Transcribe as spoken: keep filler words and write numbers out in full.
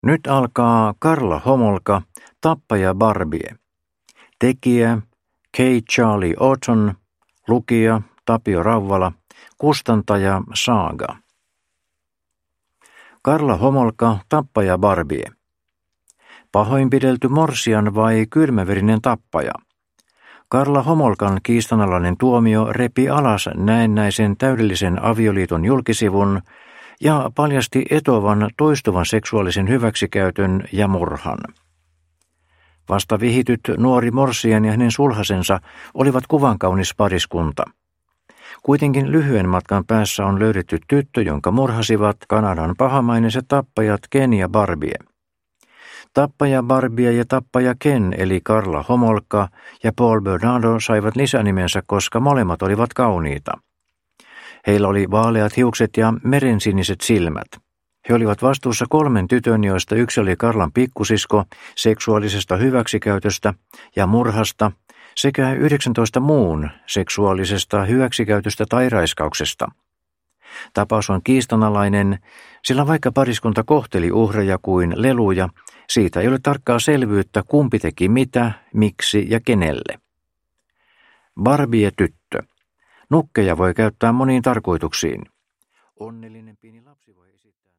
Nyt alkaa Karla Homolka, tappaja Barbie. Tekijä K. Charlie Auton, lukija Tapio Rauvala, kustantaja Saaga. Karla Homolka, tappaja Barbie. Pahoinpidelty morsian vai kylmäverinen tappaja? Karla Homolkan kiistanalainen tuomio repi alas näennäisen täydellisen avioliiton julkisivun ja paljasti etovan toistuvan seksuaalisen hyväksikäytön ja murhan. Vasta vihityt nuori morsian ja hänen sulhasensa olivat kuvankaunis pariskunta. Kuitenkin lyhyen matkan päässä on löydetty tyttö, jonka murhasivat Kanadan pahamaineiset tappajat Ken ja Barbie. Tappaja Barbie ja tappaja Ken eli Karla Homolka ja Paul Bernardo saivat lisänimensä, koska molemmat olivat kauniita. Heillä oli vaaleat hiukset ja merensiniset silmät. He olivat vastuussa kolmen tytön, joista yksi oli Karlan pikkusisko seksuaalisesta hyväksikäytöstä ja murhasta sekä yhdeksäntoista muun seksuaalisesta hyväksikäytöstä tai raiskauksesta. Tapaus on kiistanalainen, sillä vaikka pariskunta kohteli uhreja kuin leluja, siitä ei ole tarkkaa selvyyttä, kumpi teki mitä, miksi ja kenelle. Barbie-tyttö. Nukkeja voi käyttää moniin tarkoituksiin. Onnellinen pieni lapsi voi esittää